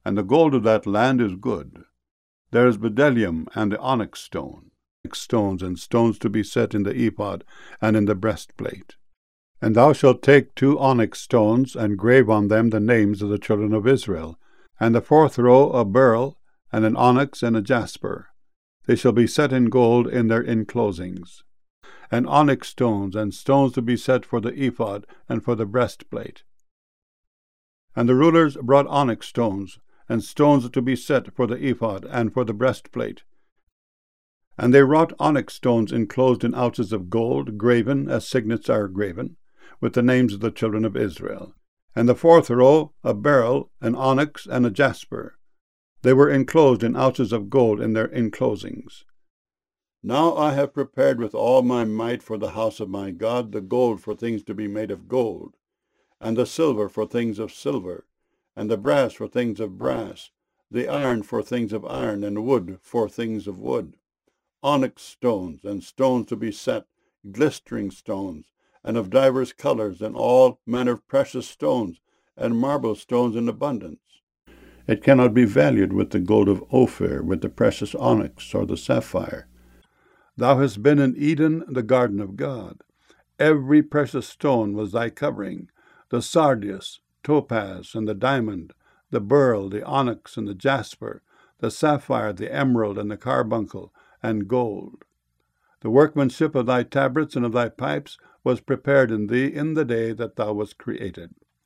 and the gold of that land is good. There is bdellium and the onyx stone, stones and stones to be set in the ephod and in the breastplate. And thou shalt take 2 onyx stones, and grave on them the names of the children of Israel, and the 4th row a beryl, and an onyx, and a jasper. They shall be set in gold in their inclosings. And onyx stones, and stones to be set for the ephod and for the breastplate. And the rulers brought onyx stones, and stones to be set for the ephod and for the breastplate. And they wrought onyx stones enclosed in ouches of gold, graven, as signets are graven, with the names of the children of Israel. And the 4th row a beryl, an onyx, and a jasper. They were enclosed in ouches of gold in their enclosings. Now I have prepared with all my might for the house of my God the gold for things to be made of gold, and the silver for things of silver, and the brass for things of brass, the iron for things of iron, and wood for things of wood, onyx stones, and stones to be set, glistering stones, and of divers colors, and all manner of precious stones, and marble stones in abundance. It cannot be valued with the gold of Ophir, with the precious onyx, or the sapphire. Thou hast been in Eden, the garden of God. Every precious stone was thy covering, the sardius, topaz, and the diamond, the beryl, the onyx, and the jasper, the sapphire, the emerald, and the carbuncle, and gold. The workmanship of thy tabrets and of thy pipes was prepared in thee in the day that thou wast created.